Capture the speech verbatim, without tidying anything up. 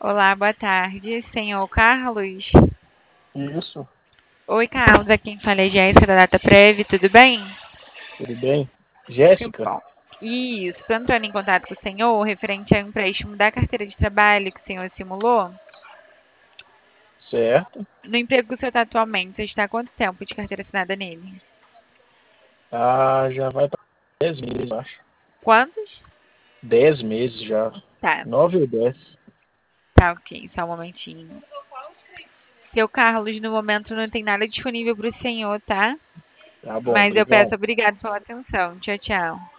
Olá, boa tarde, senhor Carlos. Isso, Oi, Carlos, aqui quem fala é Jéssica da DataPrev, tudo bem? tudo bem? Que Jéssica, bom. Isso, estou entrando em contato com o senhor referente ao empréstimo da carteira de trabalho que o senhor simulou. certo? No emprego que o senhor está atualmente, você está há quanto tempo de carteira assinada nele? Ah, já vai para dez meses, eu acho. Quantos? Dez meses já. Tá, Nove ou dez. tá ok, só um momentinho. Seu Carlos, no momento não tem nada disponível para o senhor, tá? Tá bom, Mas eu peço obrigado. obrigado pela atenção. Tchau, tchau.